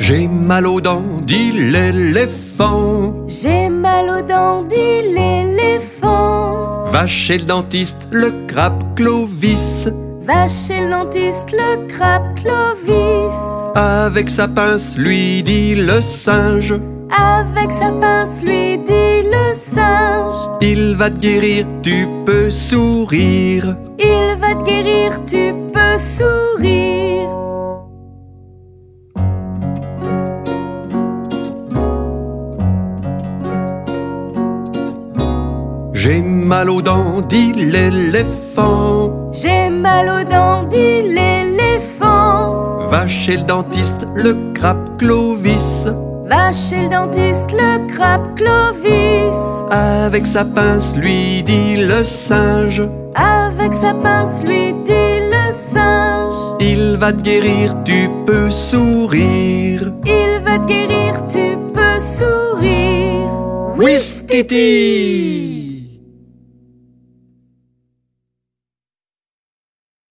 J'ai mal aux dents, dit l'éléphant. J'ai mal aux dents, dit l'éléphant. Va chez le dentiste, le crabe Clovis. Va chez le dentiste, le crabe Clovis. Avec sa pince, lui dit le singe. Avec sa pince, lui dit le singe. Il va te guérir, tu peux sourire. Il va te guérir, tu peux sourire. J'ai mal aux dents, dit l'éléphant. J'ai mal aux dents, dit l'éléphant. Va chez le dentiste, le crabe Clovis. Va chez le dentiste, le crabe Clovis. Avec sa pince, lui dit le singe. Avec sa pince, lui dit le singe. Il va te guérir, tu peux sourire. Il va te guérir, tu peux sourire. Ouistiti!